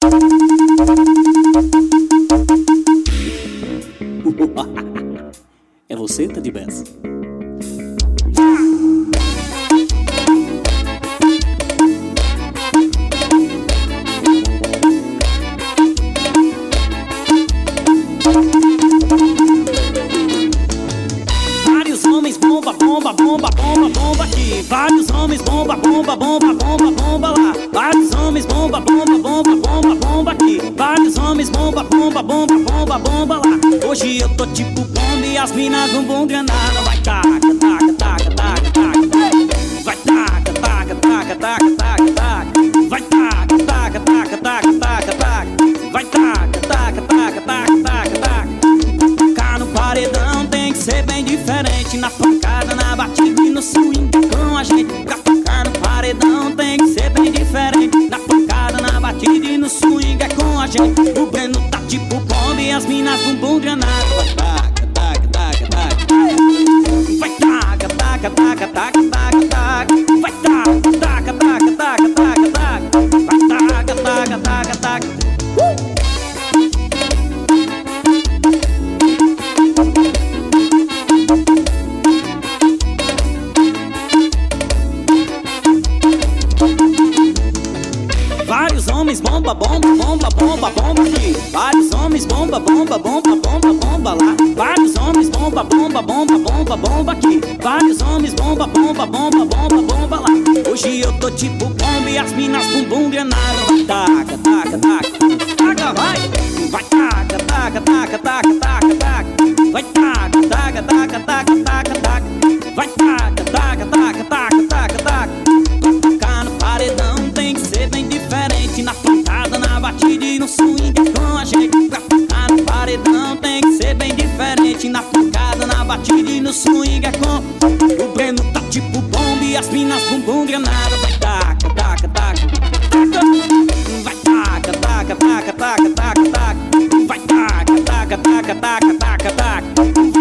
É você, Teddy Bass? Vários homens bomba, bomba, bomba, bomba, bomba aqui. Vários homens bomba, bomba, bomba, bomba, bomba lá. Vários homens bomba, bomba, bomba, bomba, bomba aqui. Vários homens bomba, bomba, bomba, bomba, bomba lá. Hoje eu tô tipo bomba e as minas bumbum granada. Vai taca, taca, taca, taca, taca. Vai taca, taca, taca, taca, taca, taca. Vai taca, taca, taca, taca, taca, taca. Vai taca, taca, taca, taca, taca, taca. Tocar no paredão tem que ser bem diferente. Na pancada, na batida e no swing com a gente. Pra tocar no paredão tem que ser bem diferente. Na pancada, na batida e no swing é com a gente. O Breno tá tipo bomba e as minas bumbum granada. Vai taca, taca, taca, taca. Vai taca, taca, taca, taca, taca, taca. Vai taca, taca, taca, taca, taca, taca. Vai taca, taca, taca, taca. Vários homens bomba, bomba, bomba, bomba, bomba aqui. Vários homens bomba, bomba, bomba, bomba, bomba lá. Vários homens bomba, bomba, bomba, bomba, bomba aqui. Vários homens bomba, bomba, bomba, bomba, bomba lá. Hoje eu tô tipo bomba e as minas bumbum granada. Vai taca, taca, taca, taca, vai. Vai taca, taca, taca, taca, taca, taca. Vai taca, taca, taca, taca, taca, taca. Vai taca, taca, taca, taca, taca, taca. Tocar no paredão tem que ser bem diferente. Na pancada, na batida e no swing é com a gente. Pra tocar no paredão tem que ser bem diferente. Na pancada, na batida e no swing é com. O Breno tá tipo bomba e as minas bumbum granada. Vai taca, taca, taca, taca. Vai taca, taca, taca, taca, taca, taca. Vai taca, taca, taca, taca, taca, taca.